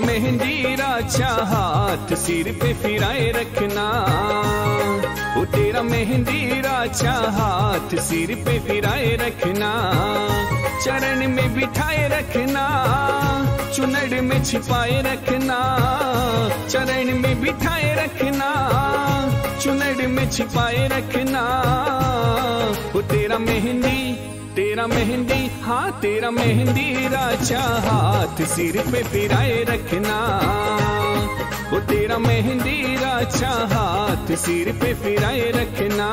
मेहंदी राचा हाथ सिर पे फिराए रखना, वो तेरा मेहंदी राचा हाथ सिर पे फिराए रखना, चरण में बिठाए रखना, चुनड़ में छिपाए रखना, चरण में बिठाए रखना, चुनड़ में छिपाए रखना, वो तेरा मेहंदी हाँ तेरा मेहंदी राचा हाथ सिर पे फिराए रखना, वो तेरा मेहंदी राचा हाथ सिर पे फिराए रखना।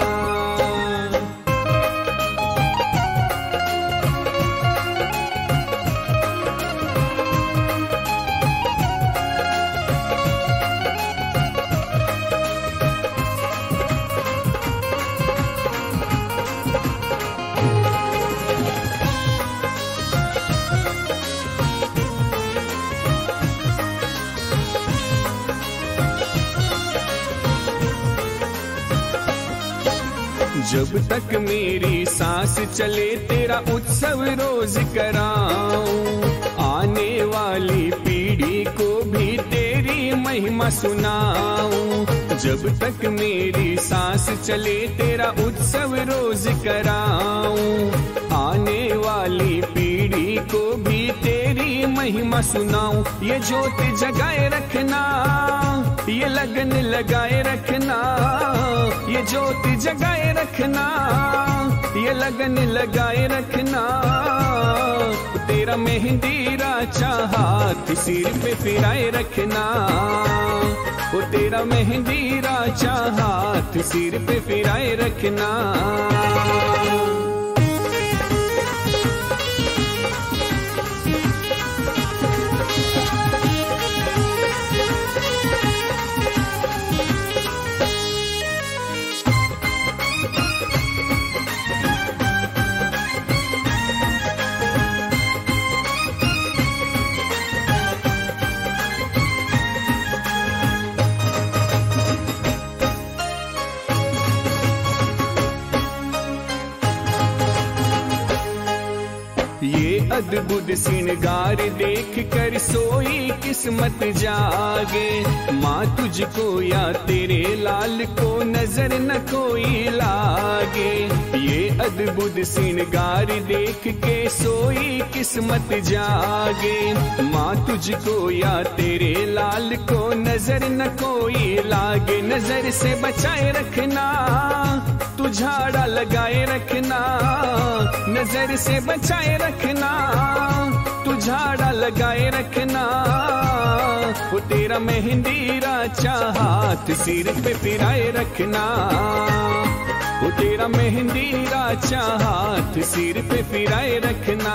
जब तक मेरी सांस चले तेरा उत्सव रोज कराऊं, आने वाली पीढ़ी को भी तेरी महिमा सुनाऊं। जब तक मेरी सांस चले तेरा उत्सव रोज कराऊं, आने वाली पीढ़ी को भी तेरी महिमा सुनाऊं। ये ज्योति जगाए रखना, ये लगन लगाए रखना, ये ज्योति जगाए रखना, ये लगन लगाए रखना, तेरा मेहंदी राचा हाथ सिर पे फिराए रखना, वो तेरा मेहंदी राचा हाथ सिर पे फिराए रखना। अद्भुत श्रृंगार देख कर सोई किस्मत जागे, माँ तुझको या तेरे लाल को नजर न कोई लागे। ये अद्भुत श्रृंगार देख के सोई किस्मत जागे, माँ तुझको या तेरे लाल को नजर न कोई लागे। नजर से बचाए रखना, तू झाड़ा लगाए रखना, नजर से बचाए रखना, तू झाड़ा लगाए रखना, वो तेरा मेहंदी राचा हाथ सिर पे फिराए रखना, वो तेरा मेहंदी राचा हाथ सिर पे फिराए रखना।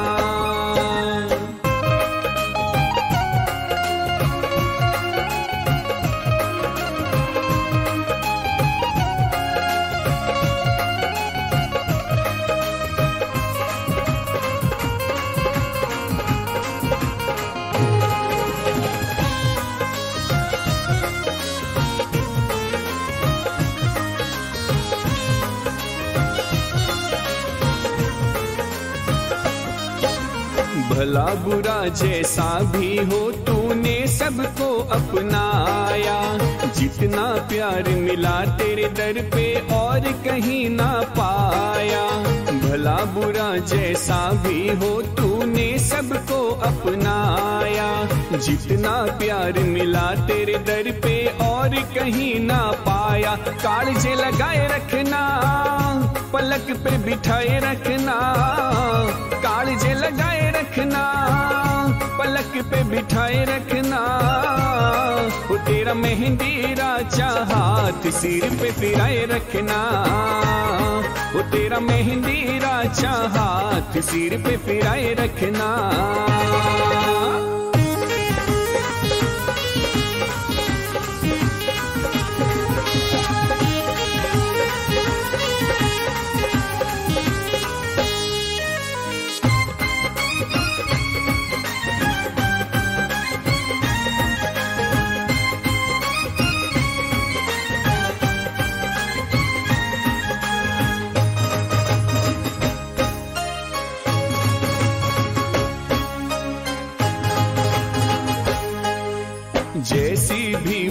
भला बुरा जैसा भी हो तूने सबको अपनाया, जितना प्यार मिला तेरे दर पे और कहीं ना पाया। भला बुरा जैसा भी हो तूने सबको अपनाया, जितना प्यार मिला तेरे दर पे और कहीं ना पाया। कालजे लगाए रखना, पलक पे बिठाए रखना, कालजे लगाए रखना, पलक पे बिठाए रखना, वो तेरा मेहंदी राचा हाथ सिर पे फिराए रखना, वो तेरा मेहंदी राचा हाथ सिर पे फिराए रखना।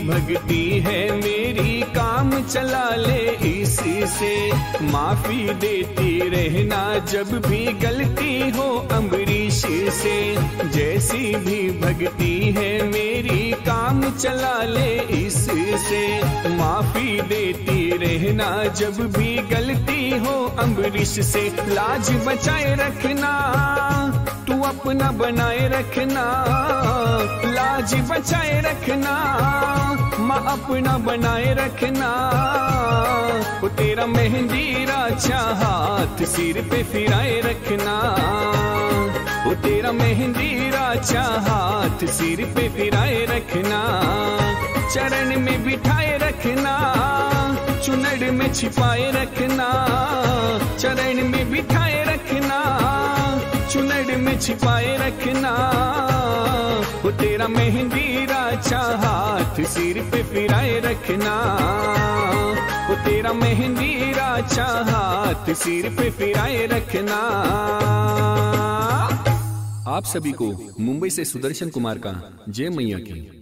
भक्ति है मेरी, काम चला ले इससे। माफी देती रहना जब भी गलती हो अम्बरीश से। जैसी भी भक्ति है मेरी, काम चला ले इससे। माफी देती रहना जब भी गलती हो अम्बरीश से। लाज बचाए रखना, तू अपना बनाए रखना। लाज बचाए रखना, माँ अपना बनाए रखना। वो तेरा मेहंदी राचा हाथ सिर पे फिराए रखना। वो तेरा मेहंदी राचा हाथ सिर पे फिराए रखना। चरण में बिठाए रखना, चुनड़ में छिपाए रखना। चरण में बिठाए रखना, चुनड़ में छिपाए रखना। वो तेरा मेहंदी राचा हाथ सिर पे फिराए रखना। वो तेरा मेहंदी राचा हाथ सिर पे फिराए रखना। आप सभी को मुंबई से सुदर्शन कुमार का जय मैया की।